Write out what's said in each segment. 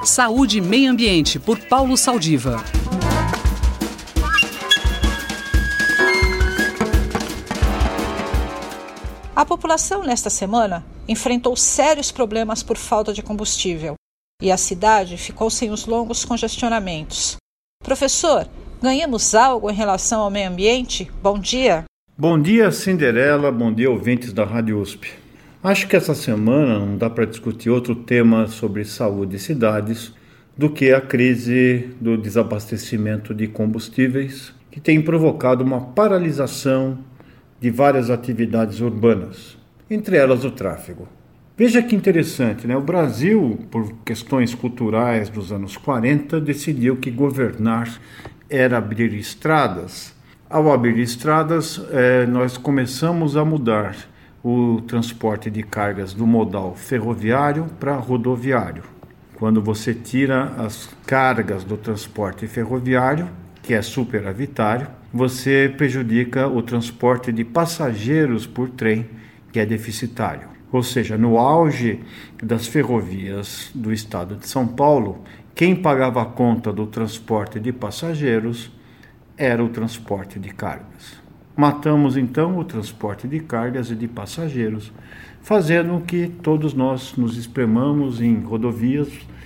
Saúde e Meio Ambiente, por Paulo Saldiva. A população, nesta semana, enfrentou sérios problemas por falta de combustível e a cidade ficou sem os longos congestionamentos. Professor, ganhamos algo em relação ao meio ambiente? Bom dia. Bom dia, Cinderela. Bom dia, ouvintes da Rádio USP. Acho que essa semana não dá para discutir outro tema sobre saúde e cidades do que a crise do desabastecimento de combustíveis, que tem provocado uma paralisação de várias atividades urbanas, entre elas o tráfego. Veja que interessante, né? O Brasil, por questões culturais dos anos 40, decidiu que governar era abrir estradas. Ao abrir estradas, nós começamos a mudar o transporte de cargas do modal ferroviário para rodoviário. Quando você tira as cargas do transporte ferroviário, que é superavitário, você prejudica o transporte de passageiros por trem, que é deficitário. Ou seja, no auge das ferrovias do estado de São Paulo, quem pagava a conta do transporte de passageiros era o transporte de cargas. Matamos então o transporte de cargas e de passageiros, fazendo com que todos nós nos espremamos em rodovias,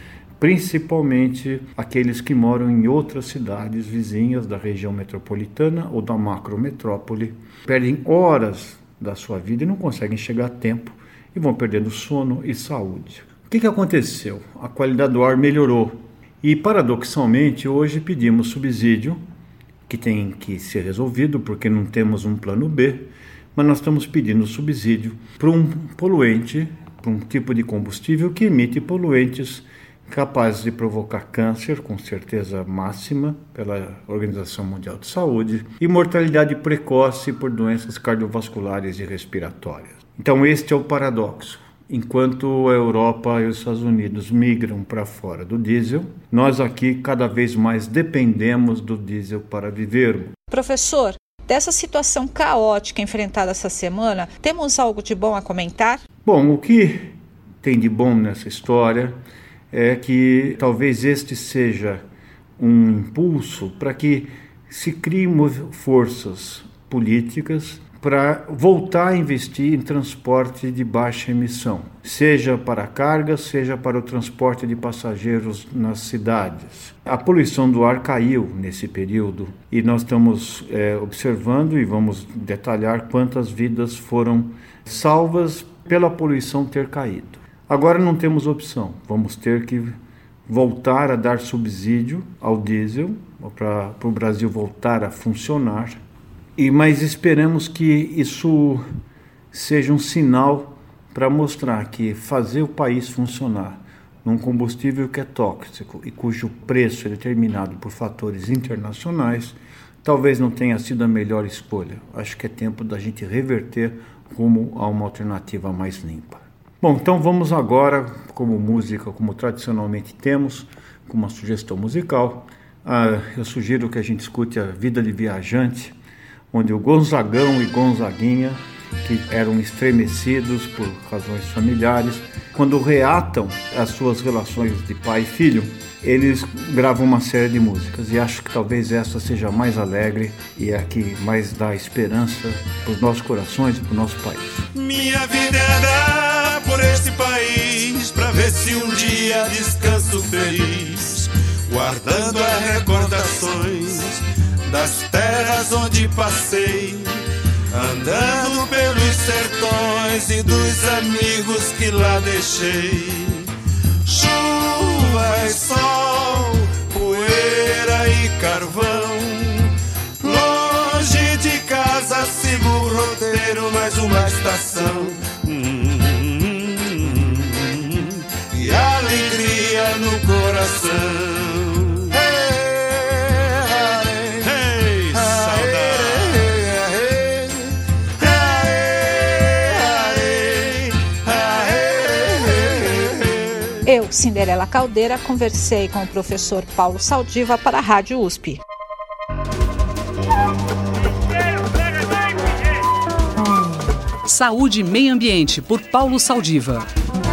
principalmente aqueles que moram em outras cidades vizinhas da região metropolitana ou da macrometrópole, perdem horas da sua vida e não conseguem chegar a tempo e vão perdendo sono e saúde. O que aconteceu? A qualidade do ar melhorou e, paradoxalmente, hoje pedimos subsídio, que tem que ser resolvido porque não temos um plano B, mas nós estamos pedindo subsídio para um poluente, para um tipo de combustível que emite poluentes capazes de provocar câncer, com certeza máxima, pela Organização Mundial de Saúde, e mortalidade precoce por doenças cardiovasculares e respiratórias. Então este é o paradoxo. Enquanto a Europa e os Estados Unidos migram para fora do diesel, nós aqui cada vez mais dependemos do diesel para vivermos. Professor, dessa situação caótica enfrentada essa semana, temos algo de bom a comentar? Bom, o que tem de bom nessa história é que talvez este seja um impulso para que se criem forças políticas para voltar a investir em transporte de baixa emissão, seja para cargas, seja para o transporte de passageiros nas cidades. A poluição do ar caiu nesse período e nós estamos observando e vamos detalhar quantas vidas foram salvas pela poluição ter caído. Agora não temos opção, vamos ter que voltar a dar subsídio ao diesel para o Brasil voltar a funcionar, mas esperamos que isso seja um sinal para mostrar que fazer o país funcionar num combustível que é tóxico e cujo preço é determinado por fatores internacionais, talvez não tenha sido a melhor escolha. Acho que é tempo da gente reverter rumo a uma alternativa mais limpa. Bom, então vamos agora, como música, como tradicionalmente temos, com uma sugestão musical. Eu sugiro que a gente escute A Vida de Viajante, onde o Gonzagão e Gonzaguinha, que eram estremecidos por razões familiares, quando reatam as suas relações de pai e filho, eles gravam uma série de músicas e acho que talvez essa seja a mais alegre e a que mais dá esperança para os nossos corações e para o nosso país. Minha vida é andar por este país pra ver se um dia descanso feliz, guardando as recordações das terras onde passei, andando pelos sertões e dos amigos que lá deixei. Chuva e sol, poeira e carvão, longe de casa sigo o roteiro, mais uma estação. E alegria no coração. Eu, Cinderela Caldeira, conversei com o professor Paulo Saldiva para a Rádio USP. Saúde e Meio Ambiente, por Paulo Saldiva.